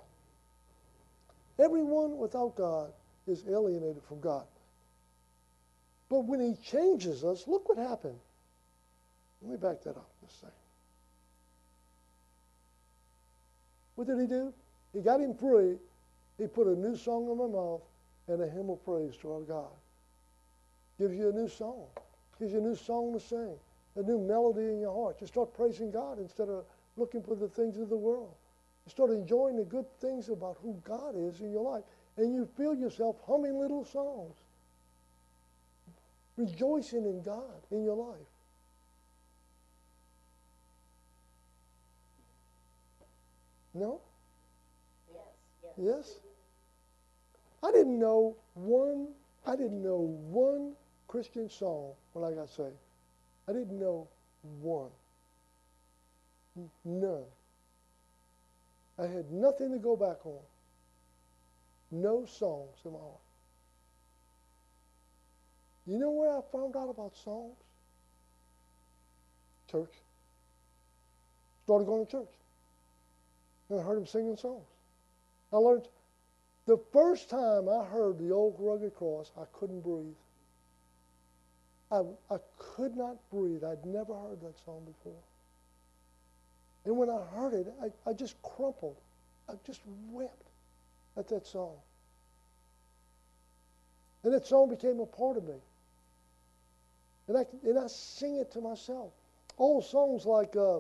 B: everyone without God is alienated from God. But when he changes us, look what happened. Let me back that up just a second. What did he do? He got him free. He put a new song in my mouth and a hymn of praise to our God. Gives you a new song. Gives you a new song to sing. A new melody in your heart. You start praising God instead of looking for the things of the world. You start enjoying the good things about who God is in your life. And you feel yourself humming little songs. Rejoicing in God in your life. No?
C: Yes, yes.
B: Yes? I didn't know one, I didn't know one Christian song when I got saved. I didn't know one. None. I had nothing to go back on. No songs in my heart. You know where I found out about songs? Church. Started going to church. And I heard them singing songs. I learned, the first time I heard the old rugged cross, I couldn't breathe. I, I could not breathe. I'd never heard that song before. And when I heard it, I, I just crumpled. I just wept. at that song. And that song became a part of me. And I, and I sing it to myself. Old songs like uh,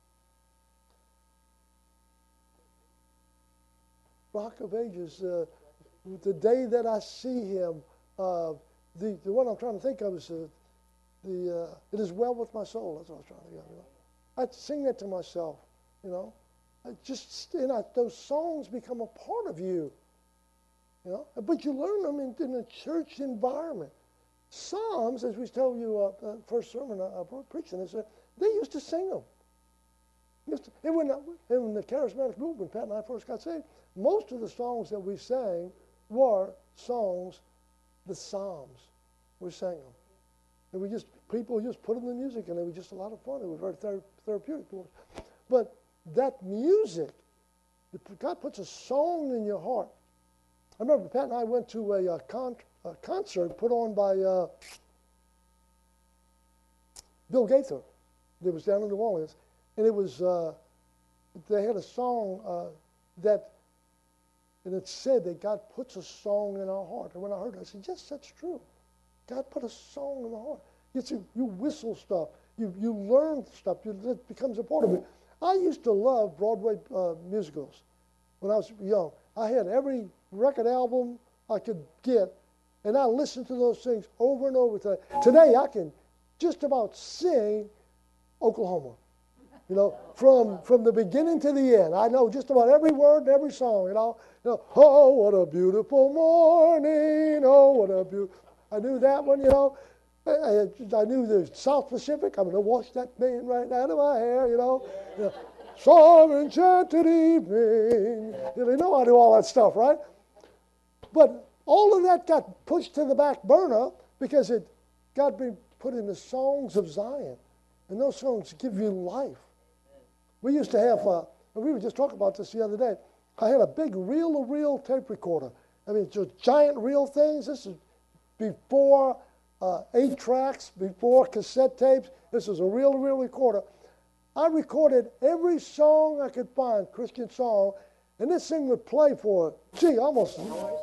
B: Rock of Ages, uh, The Day That I See Him. Uh, the, the one I'm trying to think of is uh, the uh, It Is Well With My Soul. That's what I was trying to think of. You know? I'd sing that to myself, you know. I just, you know, those songs become a part of you, you know. But you learn them in, in a church environment. Psalms, as we told you uh, uh, first sermon I, I preaching, is, uh, they used to sing them. Used to, and when, and when the charismatic movement, Pat and I first got saved, most of the songs that we sang were songs, the Psalms. We sang them. And we just, people just put them in the music, and it was just a lot of fun. It was very ther- therapeutic for us. But that music, God puts a song in your heart. I remember Pat and I went to a, a, con- a concert put on by uh, Bill Gaither. It was down in New Orleans. And it was, uh, they had a song uh, that, and it said that God puts a song in our heart. And when I heard it, I said, yes, that's true. God put a song in my heart. You see, you whistle stuff. You, you learn stuff. You, it becomes a part of it. I used to love Broadway uh, musicals when I was young. I had every record album I could get, and I listened to those things over and over. Today, today I can just about sing Oklahoma. You know, from from the beginning to the end. I know just about every word and every song, you know. You know, oh, what a beautiful morning. Oh, what a beautiful. I knew that one, you know. I, I, I knew the South Pacific. I'm going to wash that man right out of my hair, you know. You know, Some enchanted evening. You know, I do all that stuff, right? But all of that got pushed to the back burner because it got me put in the songs of Zion. And those songs give you life. We used to have, uh, and we were just talking about this the other day, I had a big reel-to-reel tape recorder. I mean, just giant reel things. This is before uh, eight tracks, before cassette tapes. This is a reel-to-reel recorder. I recorded every song I could find, Christian song, and this thing would play for, gee, almost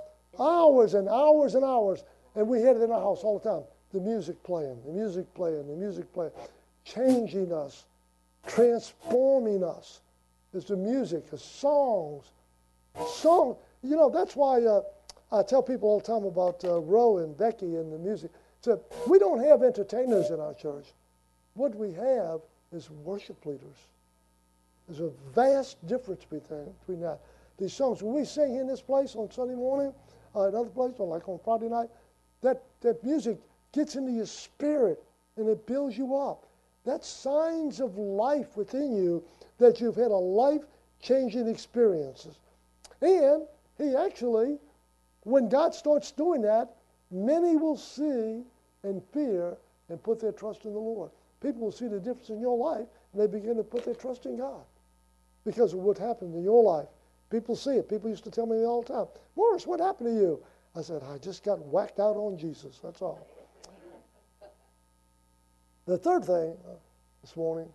B: hours and hours and hours. And we had it in our house all the time. The music playing, the music playing, the music playing, changing us, transforming us. Is the music, the songs. Song, you know, that's why uh, I tell people all the time about uh, Roe and Becky and the music. So we don't have entertainers in our church. What we have is worship leaders. There's a vast difference between, between that. These songs, when we sing in this place on Sunday morning, uh, another place, or like on Friday night, that, that music gets into your spirit and it builds you up. That's signs of life within you that you've had a life-changing experiences. And he actually, when God starts doing that, many will see and fear and put their trust in the Lord. People will see the difference in your life, and they begin to put their trust in God because of what happened in your life. People see it. People used to tell me all the time, Morris, what happened to you? I said, I just got whacked out on Jesus. That's all. The third thing uh, this morning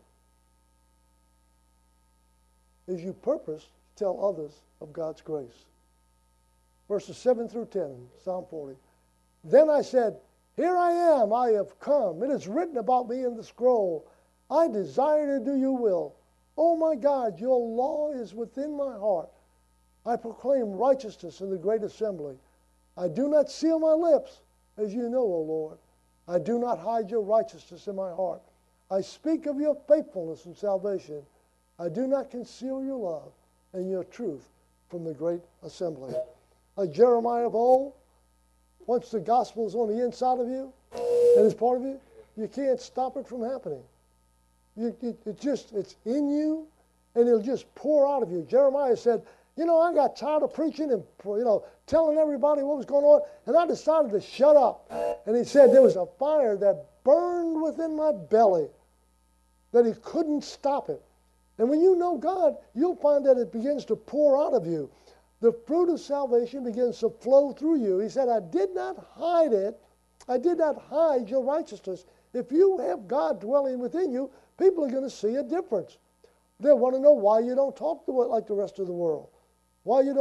B: is you purpose to tell others of God's grace. Verses seven through ten, Psalm forty. Then I said, here I am, I have come. It is written about me in the scroll. I desire to do your will. Oh my God, your law is within my heart. I proclaim righteousness in the great assembly. I do not seal my lips, as you know, O Lord. I do not hide your righteousness in my heart. I speak of your faithfulness and salvation. I do not conceal your love and your truth from the great assembly. Like Jeremiah of old, once the gospel is on the inside of you and is part of you, you can't stop it from happening. You, it, it just, it's in you, and it'll just pour out of you. Jeremiah said, you know, I got tired of preaching and, you know, telling everybody what was going on, and I decided to shut up. And he said there was a fire that burned within my belly, that he couldn't stop it. And when you know God, you'll find that it begins to pour out of you. The fruit of salvation begins to flow through you. He said, I did not hide it. I did not hide your righteousness. If you have God dwelling within you, people are going to see a difference. They want to know why you don't talk to it like the rest of the world. Why you don't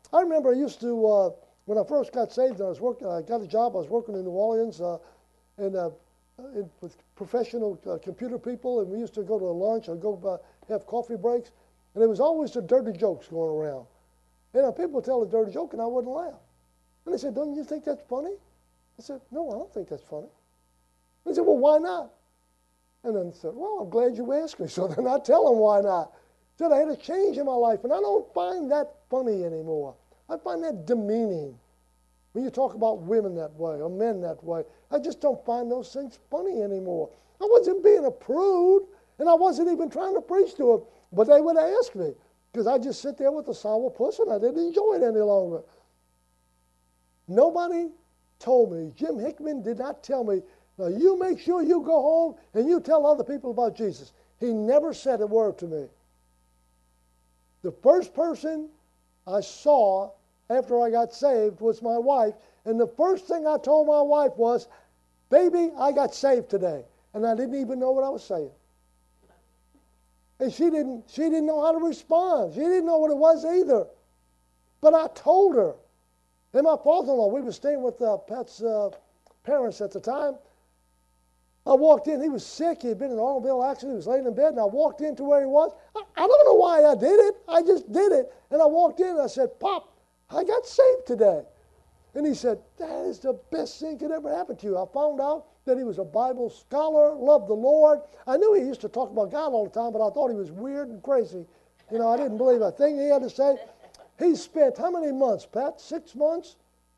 B: I remember I used to, uh, when I first got saved and I was working, I got a job, I was working in New Orleans uh, and, uh, in, with professional uh, computer people, and we used to go to lunch or go uh, have coffee breaks, and there was always the dirty jokes going around. And uh, people would tell a dirty joke and I wouldn't laugh. And they said, don't you think that's funny? I said, no, I don't think that's funny. They said, well, why not? And then I said, well, I'm glad you asked me. So then I tell them why not. I said I had a change in my life, and I don't find that funny anymore. I find that demeaning. When you talk about women that way or men that way, I just don't find those things funny anymore. I wasn't being a prude, and I wasn't even trying to preach to them, but they would ask me because I just sit there with a sour puss, and I didn't enjoy it any longer. Nobody told me, Jim Hickman did not tell me, now you make sure you go home and you tell other people about Jesus. He never said a word to me. The first person I saw after I got saved was my wife, and the first thing I told my wife was, baby, I got saved today. And I didn't even know what I was saying. And she didn't, she didn't know how to respond. She didn't know what it was either. But I told her. And my father-in-law, we were staying with uh, Pat's uh, parents at the time. I walked in, he was sick, he had been in an automobile accident, he was laying in bed, and I walked into where he was. I, I don't know why I did it, I just did it. And I walked in and I said, Pop, I got saved today. And he said, that is the best thing that could ever happen to you. I found out that he was a Bible scholar, loved the Lord. I knew he used to talk about God all the time, but I thought he was weird and crazy. You know, I didn't believe a thing he had to say. He spent how many months, Pat? Six months?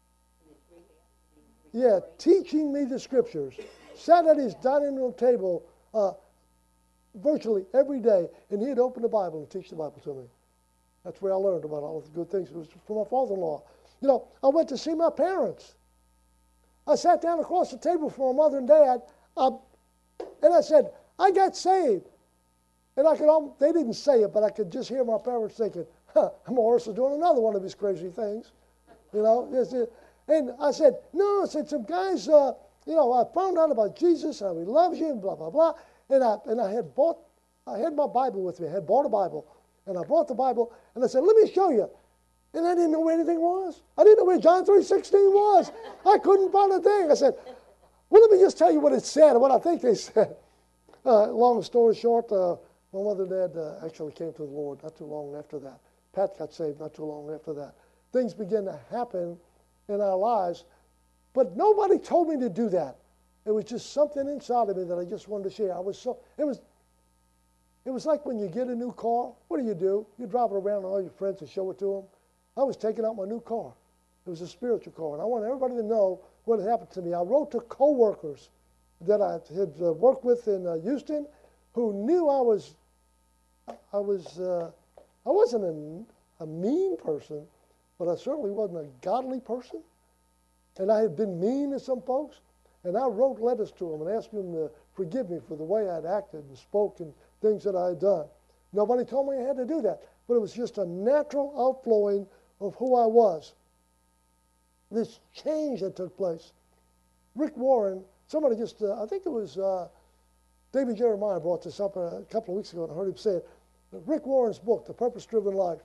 B: Yeah, teaching me the scriptures. Sat at his dining room table uh, virtually every day, and he'd open the Bible and teach the Bible to me. That's where I learned about all the good things. It was from my father-in-law. You know, I went to see my parents. I sat down across the table from my mother and dad, uh, and I said, I got saved. And I could, all, they didn't say it, but I could just hear my parents thinking, huh, Morris is doing another one of his crazy things. You know, and I said, no, I said, some guys, uh, you know, I found out about Jesus and he loves you and blah, blah, blah. And I, and I had bought, I had my Bible with me. I had bought a Bible. And I brought the Bible, and I said, let me show you. And I didn't know where anything was. I didn't know where John three sixteen was. I couldn't find a thing. I said, well, let me just tell you what it said, what I think they said. Uh, long story short, uh, my mother and dad uh, actually came to the Lord not too long after that. Pat got saved not too long after that. Things began to happen in our lives, but nobody told me to do that. It was just something inside of me that I just wanted to share. I was so, it was, it was like when you get a new car, what do you do? You drive it around to all your friends and show it to them. I was taking out my new car. It was a spiritual car, and I wanted everybody to know what had happened to me. I wrote to coworkers that I had uh, worked with in uh, Houston, who knew I was, I was, uh, I wasn't a, a mean person, but I certainly wasn't a godly person, and I had been mean to some folks, and I wrote letters to them and asked them to forgive me for the way I'd acted and spoke and things that I had done. Nobody told me I had to do that, but it was just a natural outflowing of who I was. This change that took place. Rick Warren, somebody just, uh, I think it was uh, David Jeremiah brought this up a, a couple of weeks ago, and I heard him say it. Rick Warren's book, The Purpose-Driven Life.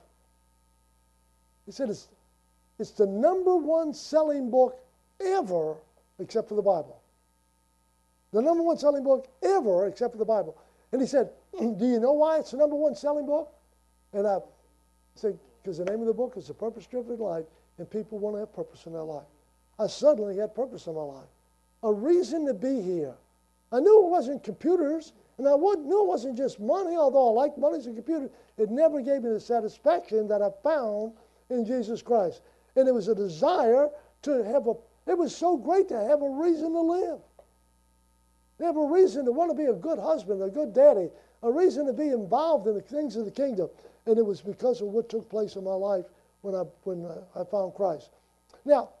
B: He said it's, it's the number one selling book ever except for the Bible. The number one selling book ever except for the Bible. And he said, do you know why it's the number one selling book? And I said, because the name of the book is The Purpose-Driven Life, and people want to have purpose in their life. I suddenly had purpose in my life. A reason to be here. I knew it wasn't computers, and I knew it wasn't just money, although I like money and computers. It never gave me the satisfaction that I found in Jesus Christ. And it was a desire to have a, it was so great to have a reason to live. To have a reason to want to be a good husband, a good daddy, a reason to be involved in the things of the kingdom. And it was because of what took place in my life when I, when uh, I found Christ. Now,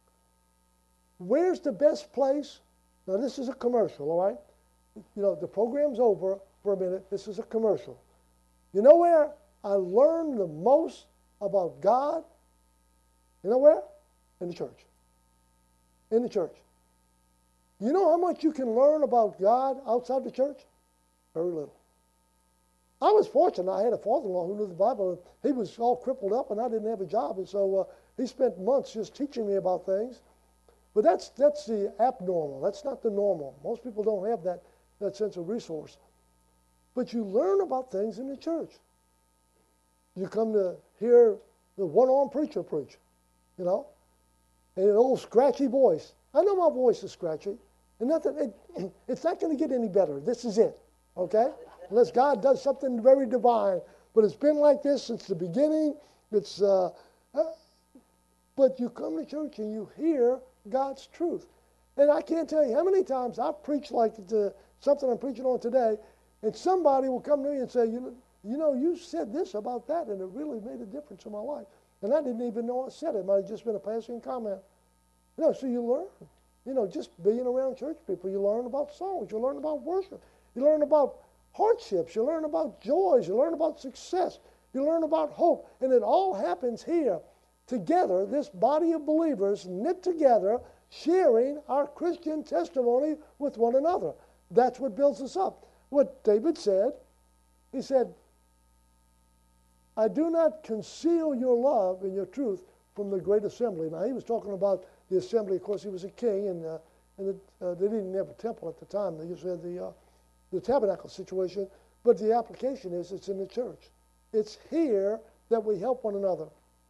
B: where's the best place? Now, this is a commercial, all right? You know, the program's over for a minute. This is a commercial. You know where I learned the most about God? You know where? In the church. In the church. You know how much you can learn about God outside the church? Very little. I was fortunate. I had a father-in-law who knew the Bible, and he was all crippled up, and I didn't have a job, and so uh, he spent months just teaching me about things. But that's that's the abnormal. That's not the normal. Most people don't have that, that sense of resource. But you learn about things in the church. You come to hear the one-armed preacher preach, you know, and an old scratchy voice. I know my voice is scratchy, and nothing. It, it's not going to get any better. This is it, okay? Unless God does something very divine. But it's been like this since the beginning. It's, uh, uh, but you come to church and you hear God's truth. And I can't tell you how many times I've preached like the, something I'm preaching on today, and somebody will come to me and say, you know, you know, you said this about that, and it really made a difference in my life. And I didn't even know I said it. It might have just been a passing comment. You know, so you learn. You know, just being around church people, you learn about songs, you learn about worship, you learn about hardships, you learn about joys, you learn about success, you learn about hope. And it all happens here together, this body of believers knit together, sharing our Christian testimony with one another. That's what builds us up. What David said, he said, I do not conceal your love and your truth from the great assembly. Now, he was talking about the assembly. Of course, he was a king, and, uh, and the, uh, they didn't have a temple at the time. They just had the, uh, the tabernacle situation. But the application is it's in the church. It's here that we help one another.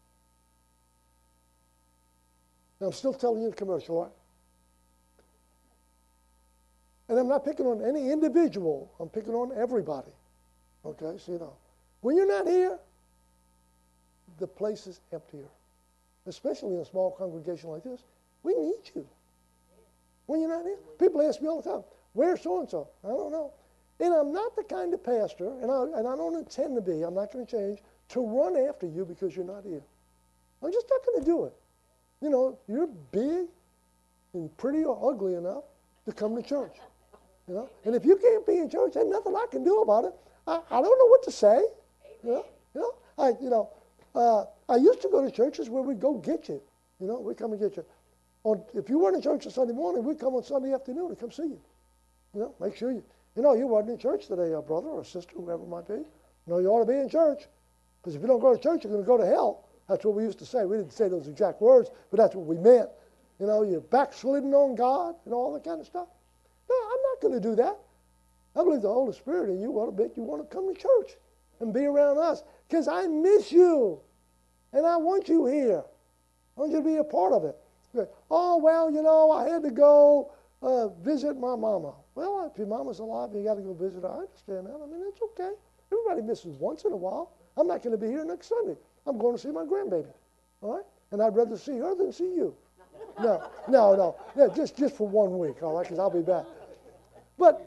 B: Now, I'm still telling you the commercial, right? And I'm not picking on any individual. I'm picking on everybody. Okay, so you know. When you're not here, the place is emptier. Especially in a small congregation like this. We need you. When you're not here. People ask me all the time, where's so-and-so? I don't know. And I'm not the kind of pastor, and I, and I don't intend to be, I'm not going to change, to run after you because you're not here. I'm just not going to do it. You know, you're big and pretty or ugly enough to come to church. You know, and if you can't be in church, there's nothing I can do about it. I, I don't know what to say. You know, you know, I, you know, uh, I used to go to churches where we'd go get you. You know, we'd come and get you. On, if you weren't in church on Sunday morning, we'd come on Sunday afternoon and come see you. You know, make sure you, you know, you weren't in church today, uh, brother or sister, whoever it might be. You know, you ought to be in church. Because if you don't go to church, you're going to go to hell. That's what we used to say. We didn't say those exact words, but that's what we meant. You know, you're backsliding on God and all that kind of stuff. No, I'm not going to do that. I believe the Holy Spirit in you ought to make you want to come to church and be around us because I miss you and I want you here. I want you to be a part of it. Oh, well, you know, I had to go uh, visit my mama. Well, if your mama's alive, you got to go visit her. I understand that. I mean, it's okay. Everybody misses once in a while. I'm not going to be here next Sunday. I'm going to see my grandbaby. All right? And I'd rather see her than see you. No, no, no. Yeah, just, just for one week, all right, because I'll be back. But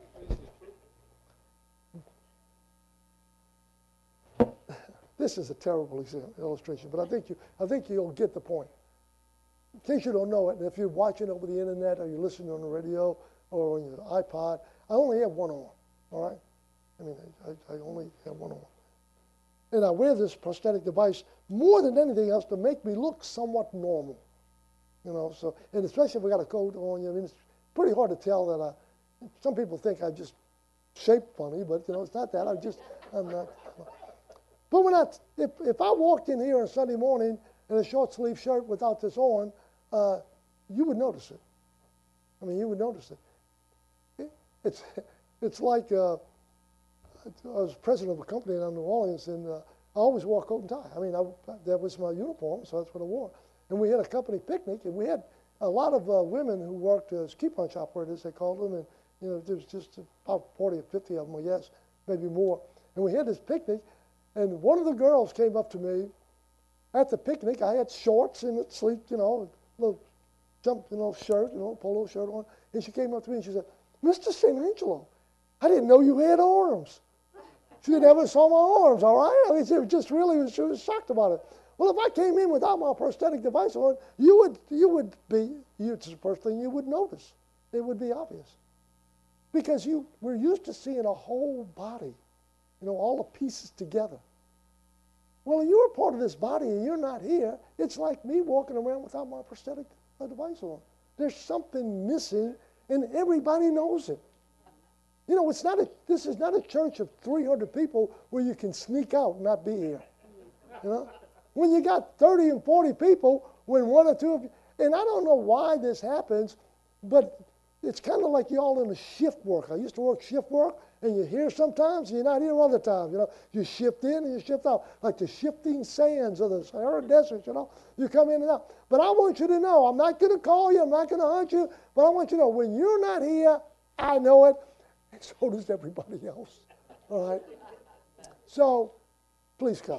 B: this is a terrible illustration, but I think you, I think you'll get the point. In case you don't know it, and if you're watching over the internet or you're listening on the radio or on your iPod, I only have one on, all right? I mean, I, I only have one on. And I wear this prosthetic device more than anything else to make me look somewhat normal, you know. So, and especially if I got a coat on, you know, I mean, it's pretty hard to tell that I. Some people think I just shaped funny, but you know, it's not that. I just, I'm not. But when I, if if I walked in here on Sunday morning in a short sleeve shirt without this on, uh, you would notice it. I mean, you would notice it. it it's it's like. Uh, I was president of a company in New Orleans, and uh, I always wore a coat and tie. I mean, I, that was my uniform, so that's what I wore. And we had a company picnic, and we had a lot of uh, women who worked as key punch operators, they called them, and you know, there was just about forty or fifty of them, I guess, maybe more. And we had this picnic, and one of the girls came up to me at the picnic. I had shorts and a sleep, you know, a little jump, you know, shirt, you know, polo shirt on. And she came up to me and she said, Mister Saint Angelo, I didn't know you had arms. She never saw my arms, all right? I mean, she was just really, she was shocked about it. Well, if I came in without my prosthetic device on, you would, you would be, you, it's the first thing you would notice. It would be obvious. Because you, we're used to seeing a whole body, you know, all the pieces together. Well, if you're a part of this body and you're not here, it's like me walking around without my prosthetic device on. There's something missing, and everybody knows it. You know, it's not a, this is not a church of three hundred people where you can sneak out and not be here. You know? When you got thirty and forty people, when one or two of you, and I don't know why this happens, but it's kind of like you're all in a shift work. I used to work shift work, and you're here sometimes, and you're not here other times. You know, you shift in and you shift out, like the shifting sands of the Sahara Desert. You know, you come in and out. But I want you to know, I'm not going to call you, I'm not going to hunt you, but I want you to know, when you're not here, I know it, and so does everybody else. All right. So, please come.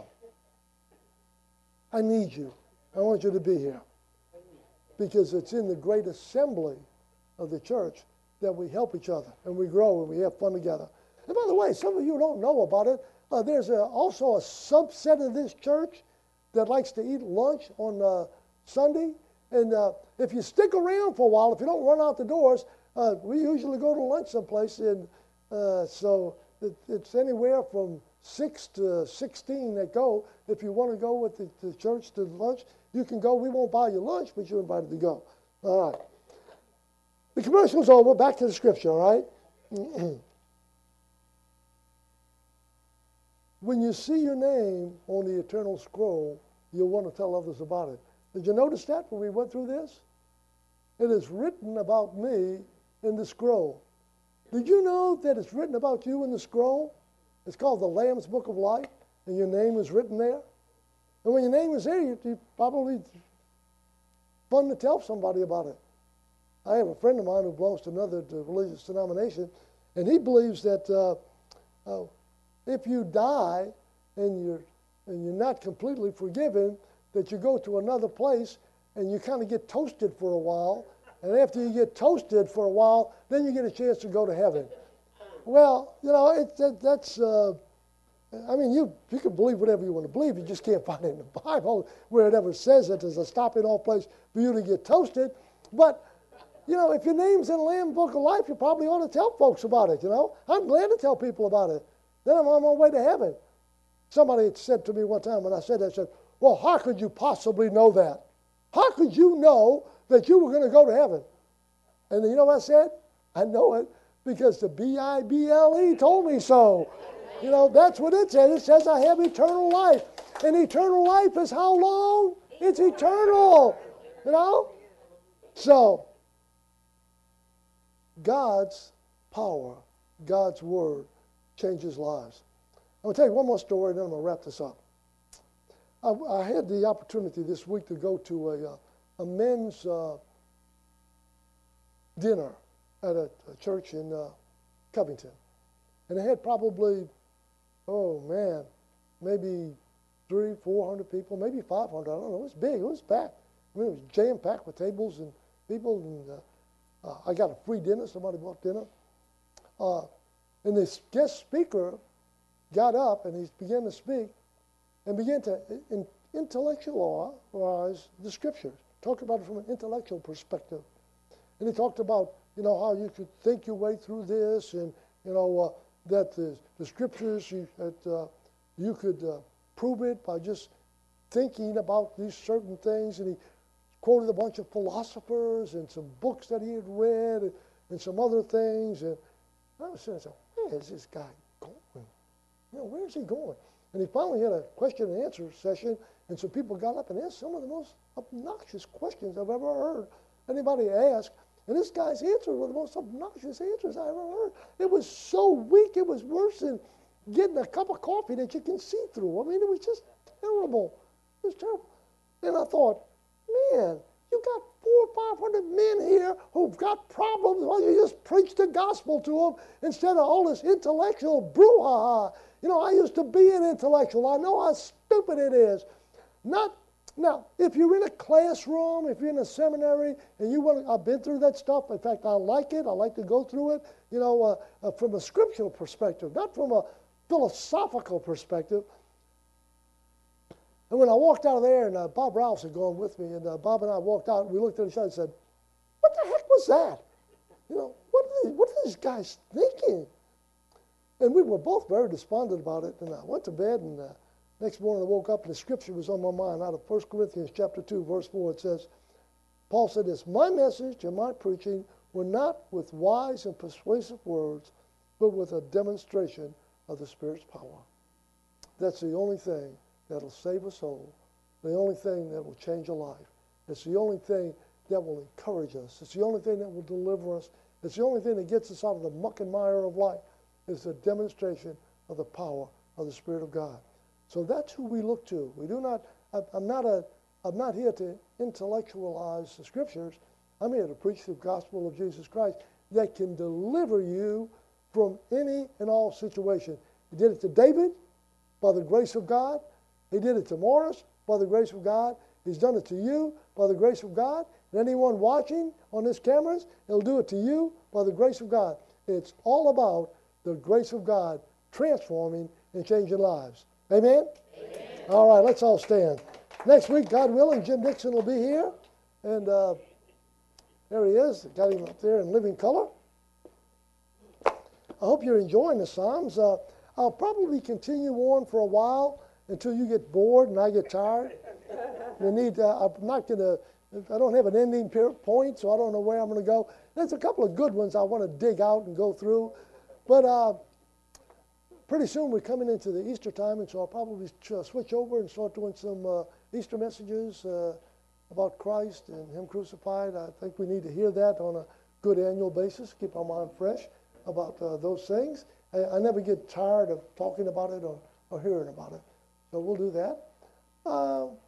B: I need you. I want you to be here, because it's in the great assembly of the church that we help each other and we grow and we have fun together. And by the way, some of you don't know about it. Uh, there's a, also a subset of this church that likes to eat lunch on uh, Sunday. And uh, if you stick around for a while, if you don't run out the doors, uh, we usually go to lunch someplace. And uh, so it, it's anywhere from six to sixteen that go. If you want to go with the, the church to lunch, you can go. We won't buy you lunch, but you're invited to go. All right. The commercial's over. Back to the scripture, all right? When you see your name on the eternal scroll, you'll want to tell others about it. Did you notice that when we went through this? It is written about me in the scroll. Did you know that it's written about you in the scroll? It's called the Lamb's Book of Life, and your name is written there. And when your name is there, you, you probably fun to tell somebody about it. I have a friend of mine who belongs to another religious denomination, and he believes that uh, uh, if you die and you're and you're not completely forgiven, that you go to another place and you kind of get toasted for a while, and after you get toasted for a while, then you get a chance to go to heaven. Well, you know, it, that, that's, uh, I mean, you, you can believe whatever you want to believe. You just can't find it in the Bible where it ever says it as a stopping off place for you to get toasted. But, you know, if your name's in the Lamb Book of Life, you probably ought to tell folks about it, you know. I'm glad to tell people about it. Then I'm on my way to heaven. Somebody had said to me one time when I said that, said, well, how could you possibly know that? How could you know that you were going to go to heaven? And you know what I said? I know it because the B I B L E told me so. You know, that's what it says. It says I have eternal life. And eternal life is how long? It's eternal. You know? So, God's power, God's word changes lives. I'm going to tell you one more story, and then I'm going to wrap this up. I, I had the opportunity this week to go to a, a men's uh, dinner at a, a church in uh, Covington. And they had probably, oh man, maybe three, four hundred people, maybe five hundred. I don't know. It was big. It was packed. I mean, it was jam-packed with tables and people. And uh, uh, I got a free dinner. Somebody bought dinner. Uh, and this guest speaker got up and he began to speak and began to in, intellectualize the scriptures. Talked about it from an intellectual perspective. And he talked about, you know, how you could think your way through this, and, you know, uh, that the, the scriptures, you, that uh, you could uh, prove it by just thinking about these certain things. And he quoted a bunch of philosophers and some books that he had read and, and some other things. And I was saying, where is this guy going? You know, where is he going? And he finally had a question and answer session, and some people got up and asked some of the most obnoxious questions I've ever heard anybody ask. And this guy's answers were the most obnoxious answers I ever heard. It was so weak, it was worse than getting a cup of coffee that you can see through. I mean, it was just terrible. It was terrible. And I thought, man, you got four or five hundred men here who've got problems. Why don't you just preach the gospel to them instead of all this intellectual brouhaha? You know, I used to be an intellectual. I know how stupid it is. Not Now, if you're in a classroom, if you're in a seminary, and you want to, I've been through that stuff. In fact, I like it. I like to go through it, you know, uh, uh, from a scriptural perspective, not from a philosophical perspective. And when I walked out of there, and uh, Bob Rouse had gone with me, and uh, Bob and I walked out, and we looked at each other and said, what the heck was that? You know, what are, these, what are these guys thinking? And we were both very despondent about it, and I went to bed, and uh, next morning I woke up and the scripture was on my mind. Out of First Corinthians chapter two, verse four, it says, Paul said this, my message and my preaching were not with wise and persuasive words, but with a demonstration of the Spirit's power. That's the only thing that'll save a soul, the only thing that will change a life. It's the only thing that will encourage us. It's the only thing that will deliver us. It's the only thing that gets us out of the muck and mire of life. It's the demonstration of the power of the Spirit of God. So that's who we look to. We do not, I, I'm not a, I'm not here to intellectualize the Scriptures. I'm here to preach the gospel of Jesus Christ that can deliver you from any and all situation. He did it to David by the grace of God. He did it to Morris by the grace of God. He's done it to you by the grace of God. And anyone watching on his cameras, he'll do it to you by the grace of God. It's all about the grace of God transforming and changing lives. Amen? Amen. All right, let's all stand. Next week, God willing, Jim Dixon will be here. And uh, there he is. Got him up there in living color. I hope you're enjoying the Psalms. Uh, I'll probably continue on for a while until you get bored and I get tired. You need. Uh, I'm not going to. I don't have an ending point, so I don't know where I'm going to go. There's a couple of good ones I want to dig out and go through, but uh, pretty soon we're coming into the Easter time, and so I'll probably switch over and start doing some uh, Easter messages uh, about Christ and Him crucified. I think we need to hear that on a good annual basis, keep our mind fresh about uh, those things. I, I never get tired of talking about it or, or hearing about it, so we'll do that. Uh,